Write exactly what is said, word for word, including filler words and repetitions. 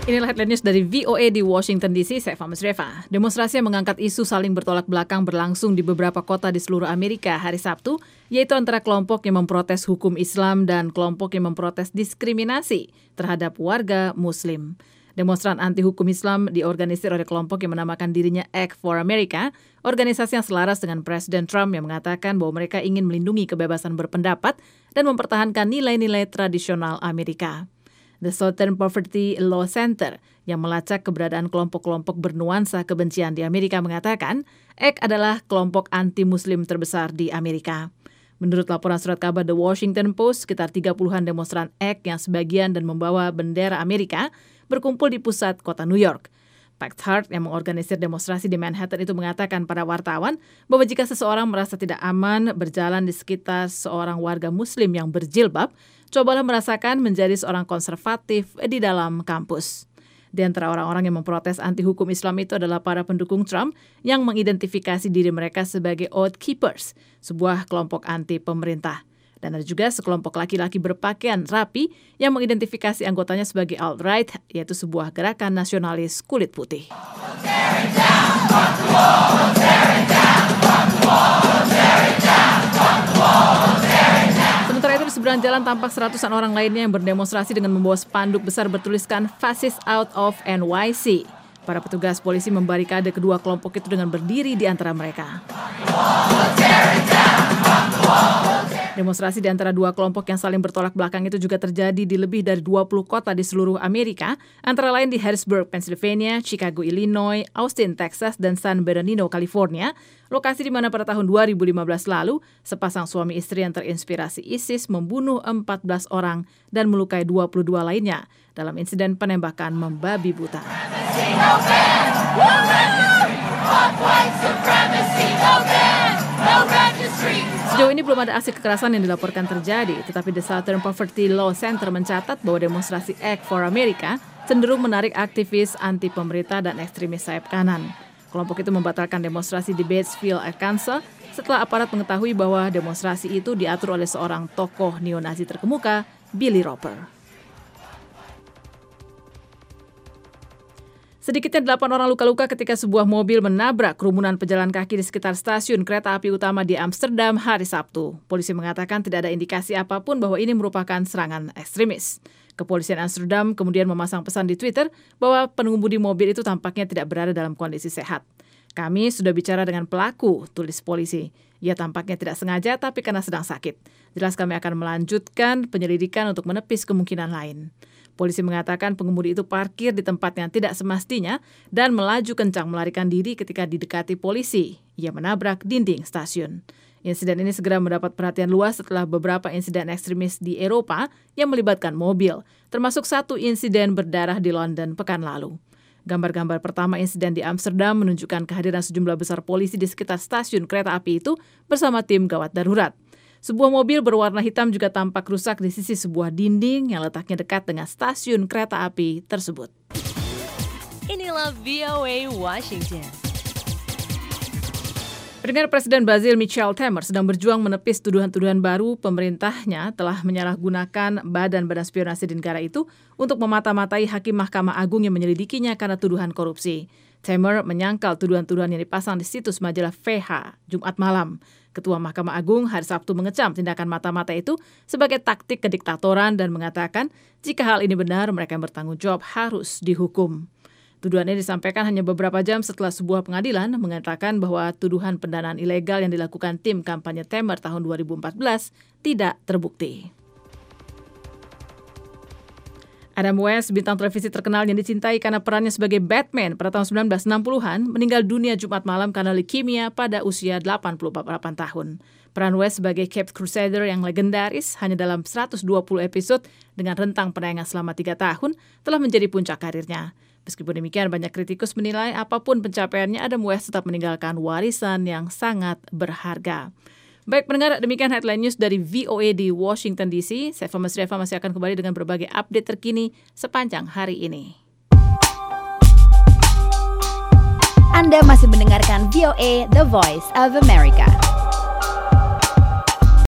Inilah headline news dari V O A di Washington D C, saya Fahmi Sreva. Demonstrasi yang mengangkat isu saling bertolak belakang berlangsung di beberapa kota di seluruh Amerika hari Sabtu, yaitu antara kelompok yang memprotes hukum Islam dan kelompok yang memprotes diskriminasi terhadap warga Muslim. Demonstran anti hukum Islam diorganisir oleh kelompok yang menamakan dirinya Act for America, organisasi yang selaras dengan Presiden Trump yang mengatakan bahwa mereka ingin melindungi kebebasan berpendapat dan mempertahankan nilai-nilai tradisional Amerika. The Southern Poverty Law Center yang melacak keberadaan kelompok-kelompok bernuansa kebencian di Amerika mengatakan A C T adalah kelompok anti-Muslim terbesar di Amerika. Menurut laporan surat kabar The Washington Post, sekitar tiga puluhan demonstran A C T yang sebagian dan membawa bendera Amerika berkumpul di pusat kota New York. Pact Heart yang mengorganisir demonstrasi di Manhattan itu mengatakan pada wartawan bahwa jika seseorang merasa tidak aman berjalan di sekitar seorang warga Muslim yang berjilbab, cobalah merasakan menjadi seorang konservatif di dalam kampus. Di antara orang-orang yang memprotes anti hukum Islam itu adalah para pendukung Trump yang mengidentifikasi diri mereka sebagai Oath Keepers, sebuah kelompok anti pemerintah. Dan ada juga sekelompok laki-laki berpakaian rapi yang mengidentifikasi anggotanya sebagai alt-right, yaitu sebuah gerakan nasionalis kulit putih. Sementara itu di seberang jalan tampak seratusan orang lainnya yang berdemonstrasi dengan membawa spanduk besar bertuliskan Fascist Out of N Y C. Para petugas polisi membarikade kedua kelompok itu dengan berdiri di antara mereka. Demonstrasi di antara dua kelompok yang saling bertolak belakang itu juga terjadi di lebih dari dua puluh kota di seluruh Amerika, antara lain di Harrisburg, Pennsylvania, Chicago, Illinois, Austin, Texas, dan San Bernardino, California, lokasi di mana pada tahun dua ribu lima belas lalu, sepasang suami istri yang terinspirasi ISIS membunuh empat belas orang dan melukai dua puluh dua lainnya dalam insiden penembakan membabi buta. Sejauh ini belum ada aksi kekerasan yang dilaporkan terjadi, tetapi The Southern Poverty Law Center mencatat bahwa demonstrasi Act for America cenderung menarik aktivis anti pemerintah dan ekstremis sayap kanan. Kelompok itu membatalkan demonstrasi di Batesville, Arkansas, setelah aparat mengetahui bahwa demonstrasi itu diatur oleh seorang tokoh neo-Nazi terkemuka, Billy Roper. Sedikitnya delapan orang luka-luka ketika sebuah mobil menabrak kerumunan pejalan kaki di sekitar stasiun kereta api utama di Amsterdam hari Sabtu. Polisi mengatakan tidak ada indikasi apapun bahwa ini merupakan serangan ekstremis. Kepolisian Amsterdam kemudian memasang pesan di Twitter bahwa pengemudi mobil itu tampaknya tidak berada dalam kondisi sehat. Kami sudah bicara dengan pelaku, tulis polisi. Ia tampaknya tidak sengaja tapi karena sedang sakit. Jelas kami akan melanjutkan penyelidikan untuk menepis kemungkinan lain. Polisi mengatakan pengemudi itu parkir di tempat yang tidak semestinya dan melaju kencang melarikan diri ketika didekati polisi. Ia menabrak dinding stasiun. Insiden ini segera mendapat perhatian luas setelah beberapa insiden ekstremis di Eropa yang melibatkan mobil, termasuk satu insiden berdarah di London pekan lalu. Gambar-gambar pertama insiden di Amsterdam menunjukkan kehadiran sejumlah besar polisi di sekitar stasiun kereta api itu bersama tim gawat darurat. Sebuah mobil berwarna hitam juga tampak rusak di sisi sebuah dinding yang letaknya dekat dengan stasiun kereta api tersebut. Inilah V O A Washington. Pendengar, Presiden Brazil Michel Temer sedang berjuang menepis tuduhan-tuduhan baru pemerintahnya telah menyalahgunakan badan-badan spionase di negara itu untuk memata-matai hakim Mahkamah Agung yang menyelidikinya karena tuduhan korupsi. Temer menyangkal tuduhan-tuduhan yang dipasang di situs majalah V H Jumat malam. Ketua Mahkamah Agung hari Sabtu mengecam tindakan mata-mata itu sebagai taktik kediktatoran dan mengatakan jika hal ini benar mereka yang bertanggung jawab harus dihukum. Tuduhan ini disampaikan hanya beberapa jam setelah sebuah pengadilan mengatakan bahwa tuduhan pendanaan ilegal yang dilakukan tim kampanye Temer tahun dua ribu empat belas tidak terbukti. Adam West, bintang televisi terkenal yang dicintai karena perannya sebagai Batman pada tahun sembilan belas enam puluhan, meninggal dunia Jumat malam karena leukemia pada usia delapan puluh delapan tahun. Peran West sebagai Caped Crusader yang legendaris hanya dalam seratus dua puluh episode dengan rentang penayangan selama tiga tahun telah menjadi puncak karirnya. Meskipun demikian, banyak kritikus menilai apapun pencapaiannya, Adam West tetap meninggalkan warisan yang sangat berharga. Baik pendengar, demikian headline news dari V O A di Washington D C. Saya Fahmi Sreva masih akan kembali dengan berbagai update terkini sepanjang hari ini. Anda masih mendengarkan V O A, The Voice of America.